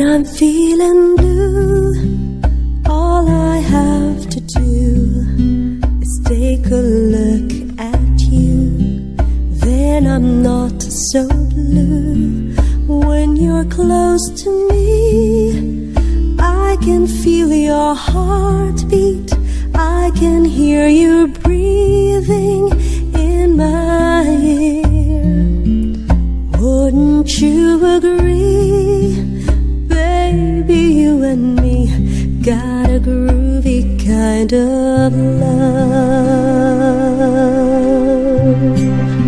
I'm feeling blue, all I have to do is take a look at you. Then I'm not so blue. When you're close to me, I can feel your heartbeat. I can hear you breathing in my ear. Wouldn't you agree? Baby, you and me got a groovy kind of love.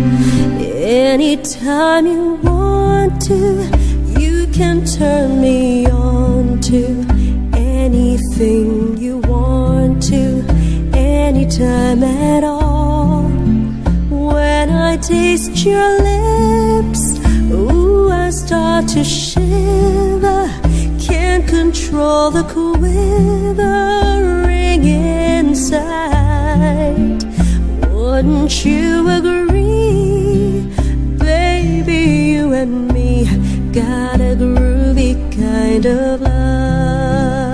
Anytime you want to, you can turn me on to anything you want to, anytime at all. When I taste your lips, ooh, I start to shiver. Can't control the quivering inside. Wouldn't you agree? Baby, you and me got a groovy kind of love.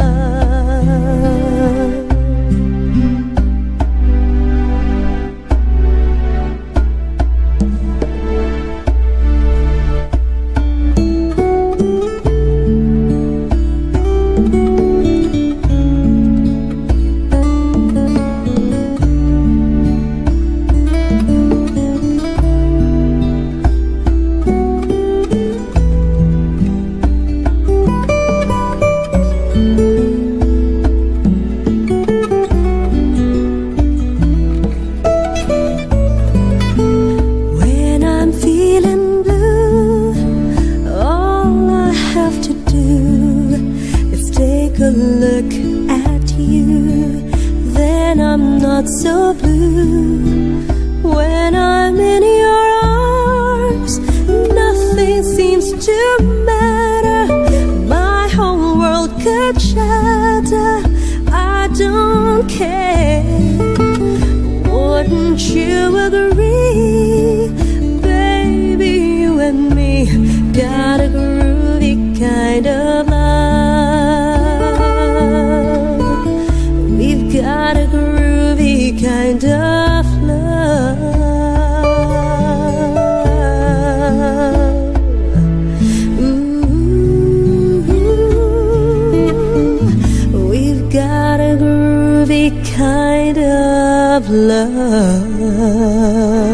Look at you, then I'm not so blue. When I'm in your arms, nothing seems to matter. My whole world could shatter. I don't care. Wouldn't you agree? Baby, you and me got a groovy kind of love. Got a groovy kind of love. Ooh, we've got a groovy kind of love.